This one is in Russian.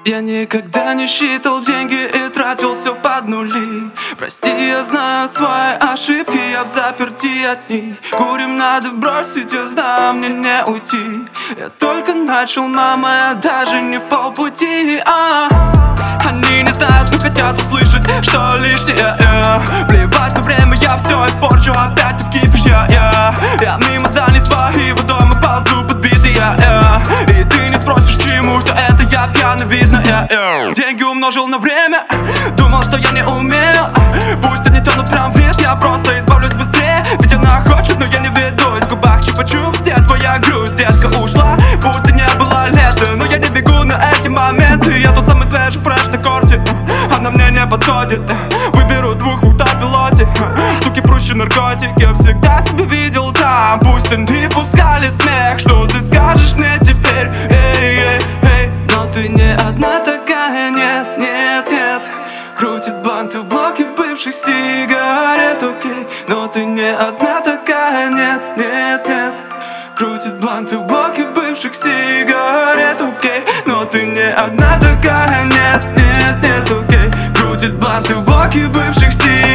Я никогда не считал деньги и тратил все под нули. Прости, я знаю свои ошибки, я в заперти от них. Курим надо бросить, я знаю, мне не уйти. Я только начал, мама, я даже не в полпути. Они не знают, но хотят услышать, что лишнее. Плевать на время, я все испорчу, опять ты вкипишь, я мимо зданий своего дома ползу подбитый, и ты не спросишь, чему все это, я пьяный, видно, деньги умножил на время, думал, что я не умею. Пусть они тянут прям вниз, я просто избавлюсь быстрее. Ведь она хочет, но я не ведусь. В губах чупа-чупс, где твоя грусть? Детка ушла, будто не было лета. Но я не бегу на эти моменты. Я тот самый свежий фреш на корте. Она мне не подходит. Выберу двух в автопилоте. Суки, прущие наркотик. Я всегда себя видел там. Пусть они пускали смех. Что ты скажешь мне теперь? Эй, эй, эй. Но ты не одна такая, нет, нет, нет. Крутит бланты в блоке бывших сигарет, окей. Но ты не одна такая, нет, нет, нет. Крутит бланты в блоке бывших сигарет, окей. Но ты не одна такая, нет, нет, нет, окей. Крутит бланты в блоке бывших сигарет.